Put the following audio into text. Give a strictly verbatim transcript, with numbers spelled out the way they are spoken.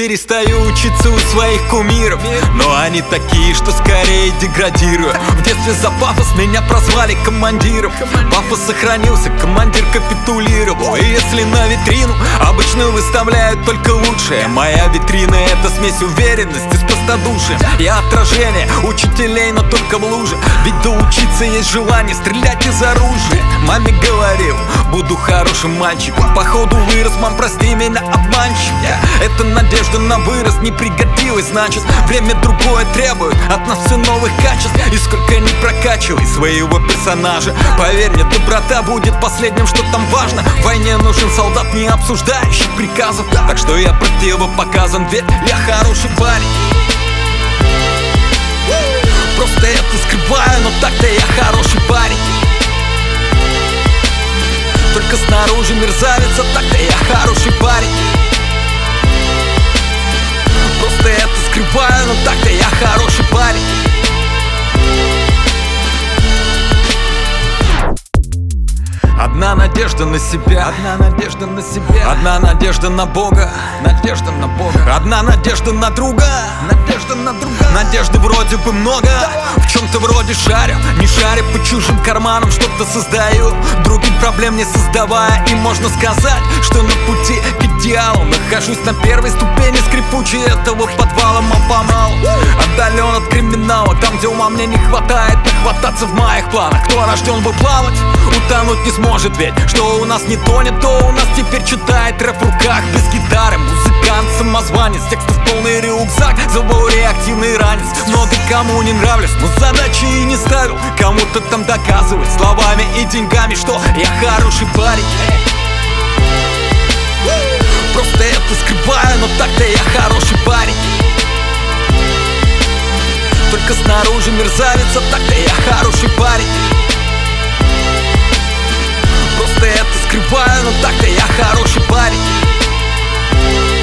перестаю учиться у своих кумиров, но они такие, что скорее деградируют. В детстве за пафос меня прозвали командиром. Пафос сохранился, командир капитулировал. И если на витрину обычно выставляют только лучшее, моя витрина — это смесь уверенности с простодушием. Я отражение учителей, но только в луже. Ведь доучиться есть желание стрелять из оружия. Маме говорил, буду хорошим мальчиком. Походу вырос, мам, прости меня, обманщик. Эта надежда на вырост не пригодилась, значит время другое требует от нас все новых качеств. И сколько ни прокачивай своего персонажа, поверь мне, доброта будет последним, что там важно. В войне нужен солдат, не обсуждающий приказов. Так что я противопоказан, ведь я хороший парень. Просто это скрываю, но так-то я хороший парень. Только снаружи мерзавец, а так-то я хороший парень. Просто это скрываю, но так-то я хороший парень. Одна надежда на себя, одна надежда на себя, одна надежда на Бога, надежда на Бога, одна надежда на друга, надежда на друга. Надежды вроде бы много, в чем-то вроде шарю, не шарю по чужим карманам, что-то создаю, других проблем не создавая. И можно сказать, что на пути к идеалу нахожусь на первой ступени скрипучей этого подвала. Мало-помалу отдален от криминала, там, где ума мне не хватает хвататься в моих планах. Кто рожден бы плавать, утонуть не сможет. Ведь что у нас не тонет, то у нас теперь читает рэп в руках без гитары. Музыкант, самозванец, текстов полный рюкзак, забыл реактивный ранец. Много кому не нравлюсь, но задачи и не ставил кому-то там доказывать словами и деньгами, что я хороший парень. Просто это скрываю, но так-то я хороший парень. Только снаружи мерзавец, а так-то я хороший парень. Просто это скрываю, но так-то я хороший парень.